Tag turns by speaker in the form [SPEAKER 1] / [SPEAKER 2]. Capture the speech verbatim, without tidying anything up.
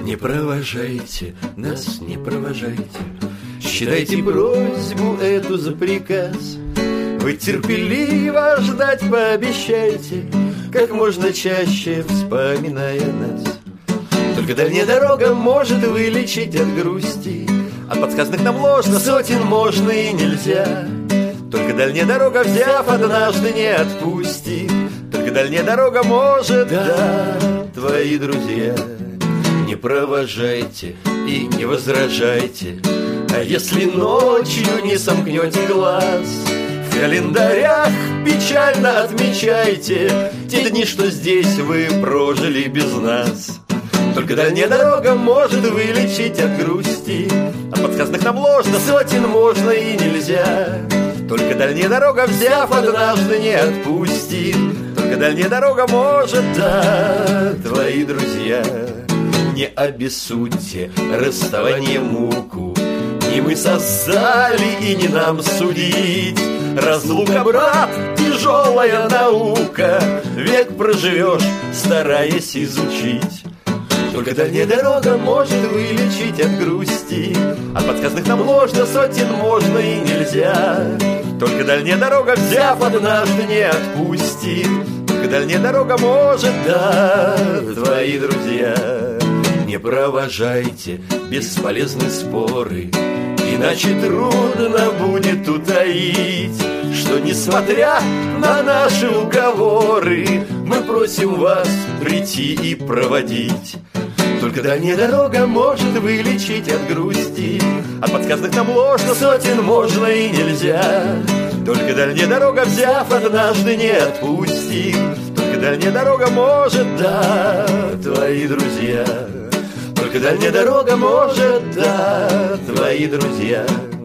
[SPEAKER 1] Не провожайте нас, не провожайте. Считайте просьбу эту за приказ. Вы терпеливо ждать пообещайте, как можно чаще вспоминая нас. Только дальняя дорога может вылечить от грусти. От подсказанных нам ложно сотен можно и нельзя. Только дальняя дорога, взяв однажды, не отпустит. Только дальняя дорога может, да, твои друзья. Не провожайте и не возражайте. А если ночью не сомкнете глаз, в календарях печально отмечайте те дни, что здесь вы прожили без нас. Только дальняя дорога может вылечить от грусти. От подсказанных нам ложно сотен можно и нельзя. Только дальняя дорога, взяв однажды, не отпустит. Только дальняя дорога может, да, твои друзья. Не обессудьте расставание муку, не мы создали и не нам судить. Разлука, брат, тяжелая наука, век проживешь, стараясь изучить. Только дальняя дорога может вылечить от грусти. От подсказанных нам ложно сотен можно и нельзя. Только дальняя дорога, взяв однажды, не отпустит. Только дальняя дорога может, да, твои друзья. Не провожайте бесполезные споры, иначе трудно будет утаить, что, несмотря на наши уговоры, мы просим вас прийти и проводить. Только дальняя дорога может вылечить от грусти. От подсказанных нам ложно сотен можно и нельзя. Только дальняя дорога, взяв однажды, не отпустит. Только дальняя дорога может, да, твои друзья. Только дальняя дорога может, да, твои друзья.